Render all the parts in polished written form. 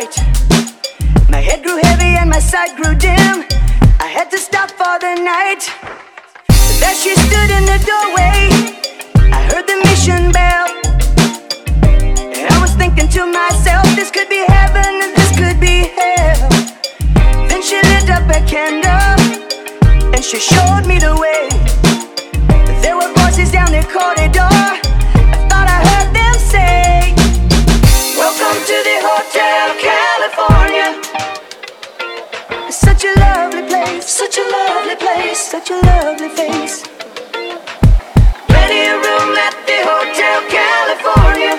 right. My head grew heavy and my sight grew dim. I had to stop for the night. There she stood in the doorway. I heard the mission bell, and I was thinking to myself, this could be heaven and this could be hell. Then she lit up a candle and she showed me the way. There were voices down the corridor. I thought I heard them say, welcome to the Hotel California. It's such a lovely place, such a lovely place, such a lovely face. Plenty of room at the Hotel California.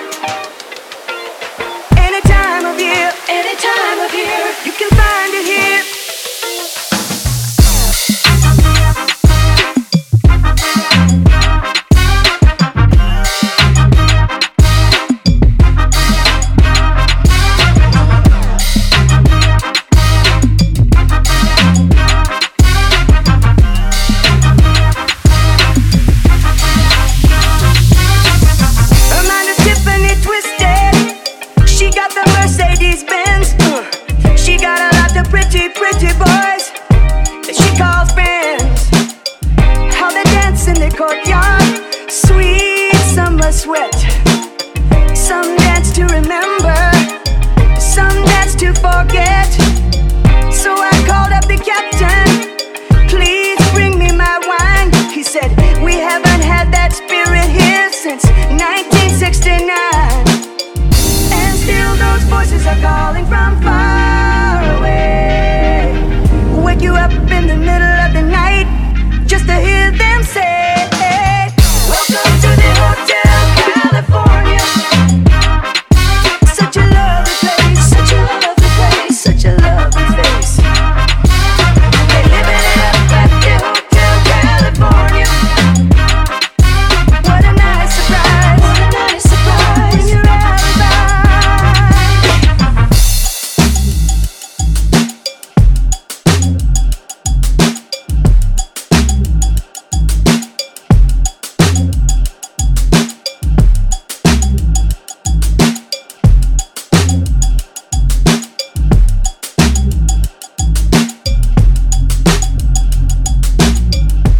Any time of year, you can find it here. Pretty boys that she calls friends. How they dance in the courtyard, sweet summer sweat. Some dance to remember.